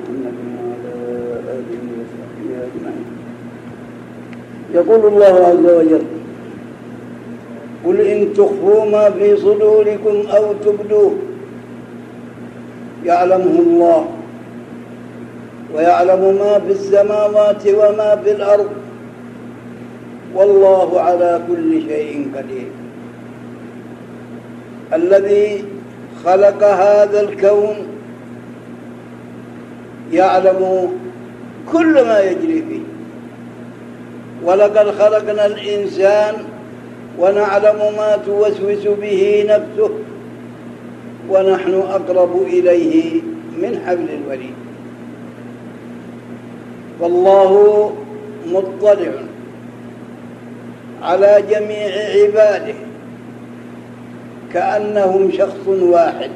محمد وعلى آله وصحبه أجمعين. يقول الله عز وجل: قل إن تخفوا ما في صدوركم أو تبدوه يعلمه الله ويعلم ما في السماوات وما في الأرض والله على كل شيء قدير. الذي خلق هذا الكون يعلم كل ما يجري فيه، ولقد خلقنا الإنسان ونعلم ما توسوس به نفسه ونحن أقرب إليه من حبل الوريد. فالله مطلع على جميع عباده كأنهم شخص واحد،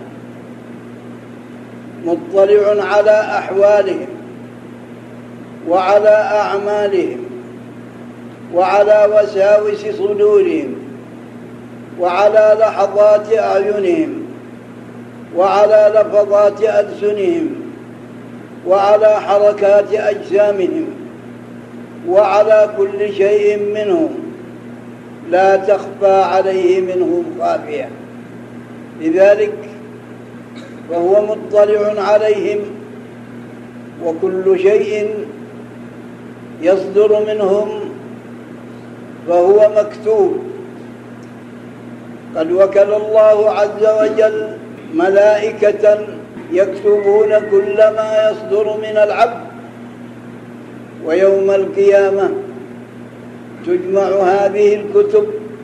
مطلع على أحوالهم وعلى أعمالهم وعلى وساوس صدورهم وعلى لحظات أعينهم وعلى لفظات ألسنهم وعلى حركات أجسامهم وعلى كل شيء منهم، لا تخفى عليه منهم خافية. لذلك فهو مطلع عليهم، وكل شيء يصدر منهم فهو مكتوب. قد وكل الله عز وجل ملائكة يكتبون كل ما يصدر من العبد، ويوم القيامة تجمع هذه الكتب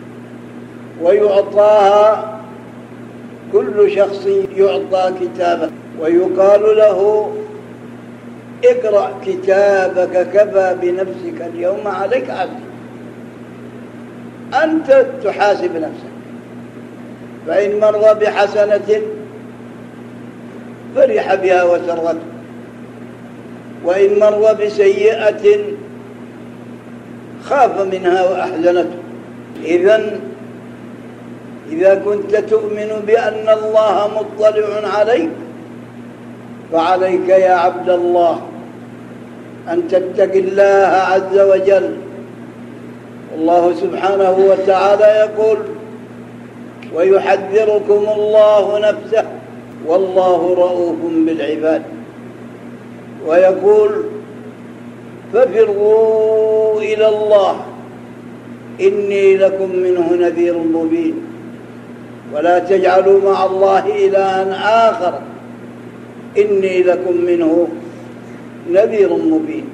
ويعطاها كل شخص، يعطى كتابه ويقال له: اقرأ كتابك كفى بنفسك اليوم عليك حسيبا. أنت تحاسب نفسك، فإن مر بحسنة فرح بها وسرته، وإن مر بسيئة خاف منها وأحزنته. إذا كنت تؤمن بأن الله مطلع عليك فعليك يا عبد الله أن تتق الله عز وجل. الله سبحانه وتعالى يقول: ويحذركم الله نفسه والله رؤوف بالعباد. ويقول: ففروا إلى الله إني لكم منه نذير مبين. ولا تجعلوا مع الله إلها آخر إني لكم منه نذير مبين.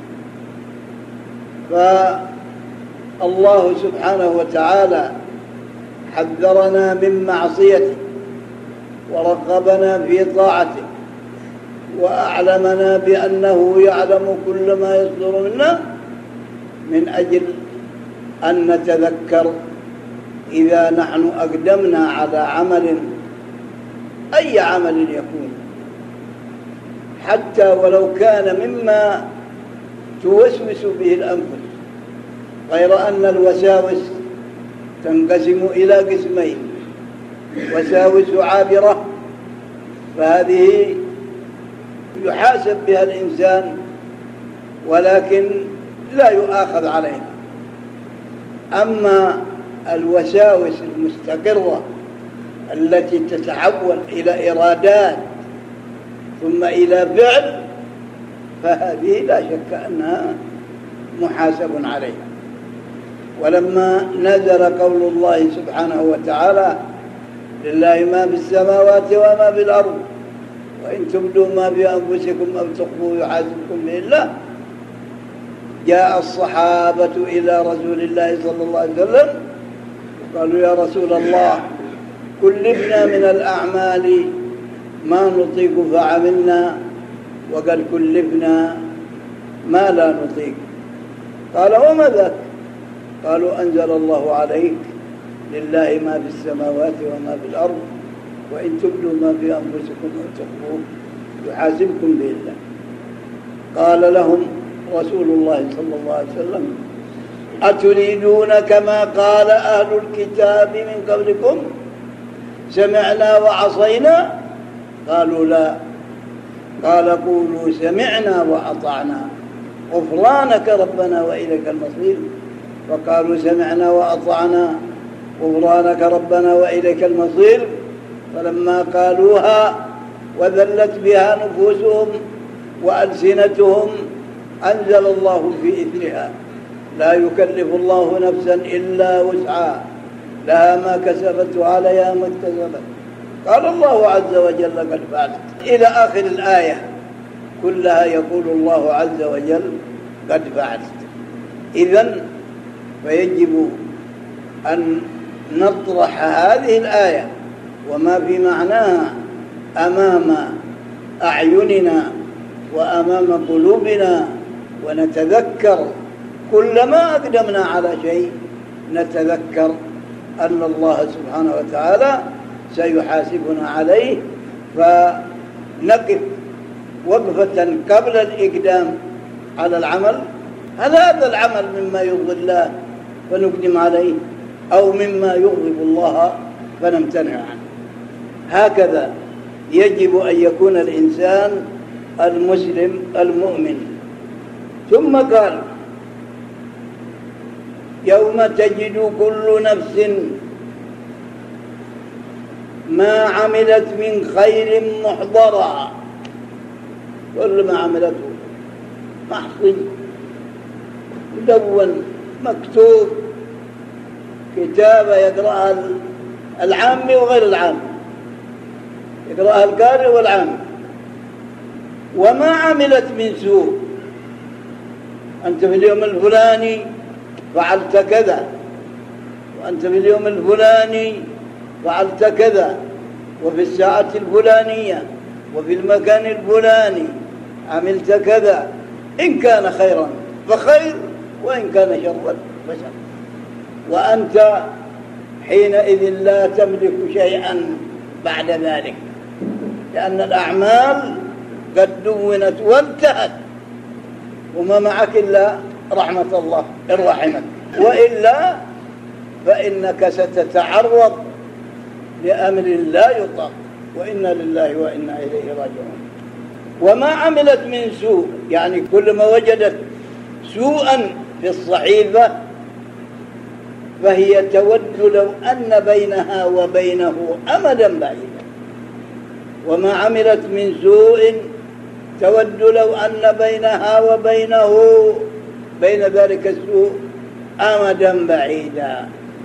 فالله سبحانه وتعالى حذرنا من معصيته ورغبنا في طاعته وأعلمنا بأنه يعلم كل ما يصدر منا، من أجل أن نتذكر إذا نحن أقدمنا على عمل، أي عمل يكون، حتى ولو كان مما توسوس به الأنفس، غير أن الوساوس تنقسم إلى قسمين: وساوس عابرة فهذه يحاسب بها الإنسان ولكن لا يؤاخذ عليها. أما الوساوس المستقرة التي تتحول إلى إرادات ثم إلى فعل، فهذه لا شك أنها محاسب عليها. ولما نزل قول الله سبحانه وتعالى: لله ما في السماوات وما في الأرض وإن تبدوا ما في أنفسكم أو تخفوه يحاسبكم به الله، جاء الصحابة إلى رسول الله صلى الله عليه وسلم قالوا: يا رسول الله كلفنا من الأعمال ما نطيق فعملنا، وقد كلفنا ما لا نطيق. قال: وما ذاك؟ قالوا: أنزل الله عليك: لله ما في السماوات وما في الأرض وإن تبدوا ما في أنفسكم أو تخفوه يحاسبكم به الله. قال لهم رسول الله صلى الله عليه وسلم: أتريدون كما قال أهل الكتاب من قبلكم سمعنا وعصينا؟ قالوا: لا، قال قولوا سمعنا وأطعنا غفرانك ربنا وإليك المصير. فقالوا سمعنا وأطعنا غفرانك ربنا وإليك المصير. فلما قالوها وذلت بها نفوسهم وألسنتهم أنزل الله في إثرها لا يكلف الله نفسا إلا وسعها لها ما كسبت وعليها ما اكتسبت. قال الله عز وجل قد فعلت إلى آخر الآية كلها يقول الله عز وجل قد فعلت. إذن فيجب أن نطرح هذه الآية وما في معناها أمام أعيننا وأمام قلوبنا، ونتذكر كلما أقدمنا على شيء نتذكر أن الله سبحانه وتعالى سيحاسبنا عليه، فنقف وقفة قبل الإقدام على العمل. هل هذا العمل مما يرضي الله فنقدم عليه أو مما يغضب الله فنمتنع عنه؟ هكذا يجب أن يكون الإنسان المسلم المؤمن. ثم قال يوم تجد كل نفس ما عملت من خير محضرا، كل ما عملته محصي مدون مكتوب كتابة يقرأها العامي وغير العامي، يقرأها القارئ والعامي. وما عملت من سوء، أنت في اليوم الفلاني فعلت كذا، وأنت في اليوم الفلاني فعلت كذا، وفي الساعة الفلانية وفي المكان الفلاني عملت كذا، إن كان خيرا فخير وإن كان شرا فشر. وأنت حينئذ لا تملك شيئا بعد ذلك، لأن الأعمال قد دونت وانتهت وما معك إلا رحمة الله إن رحمك، وإلا فإنك ستتعرض لأمر لا يطاق، وإنا لله وإنا إليه راجعون. وما عملت من سوء، يعني كل ما وجدت سوءا في الصحيفة فهي تود لو أن بينها وبينه أمدا بعيدا. وما عملت من سوء تود لو أن بينها وبينه بين ذلك السوء أمدا بعيدا.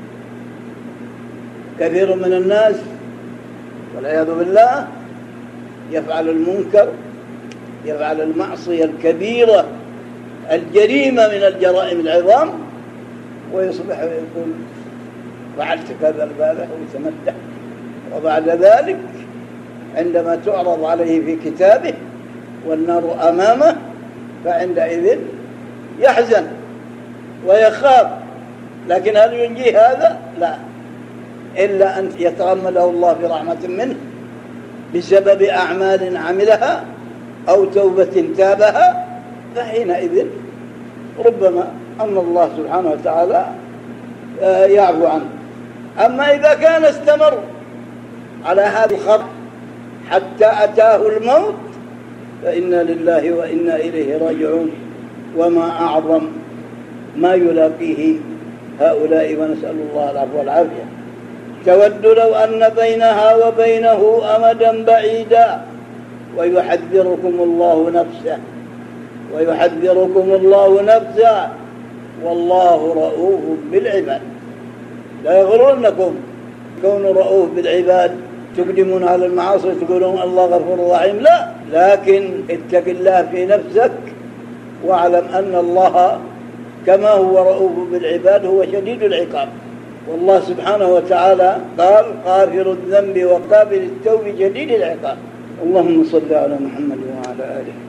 كثير من الناس والعياذ بالله يفعل المنكر، يفعل المعصية الكبيرة الجريمة من الجرائم العظام، ويصبح ويقول فعلت كذا البارح ويتمدح، وبعد ذلك عندما تعرض عليه في كتابه والنار أمامه فعندئذ يحزن ويخاف. لكن هل ينجيه هذا؟ لا، إلا أن يتغمده الله برحمة منه بسبب أعمال عملها أو توبة تابها، فحينئذ ربما أن الله سبحانه وتعالى يعفو عنه. أما إذا كان استمر على هذا الخط حتى أتاه الموت فإنا لله وإنا إليه راجعون. وما أعظم ما يلاقيه هؤلاء، ونسأل الله العفو والعافية. تود لو أن بينها وبينه أمدا بعيدا ويحذركم الله نفسه، ويحذركم الله نفسه والله رؤوف بالعباد. لا يغرنكم كون رؤوف بالعباد تقدمون على المعاصي تقولون الله غفور رحيم، لا، لكن اتق الله في نفسك واعلم أن الله كما هو رؤوف بالعباد هو شديد العقاب. والله سبحانه وتعالى قال غافر الذنب وقابل التوب شديد العقاب. اللهم صل على محمد وعلى آله.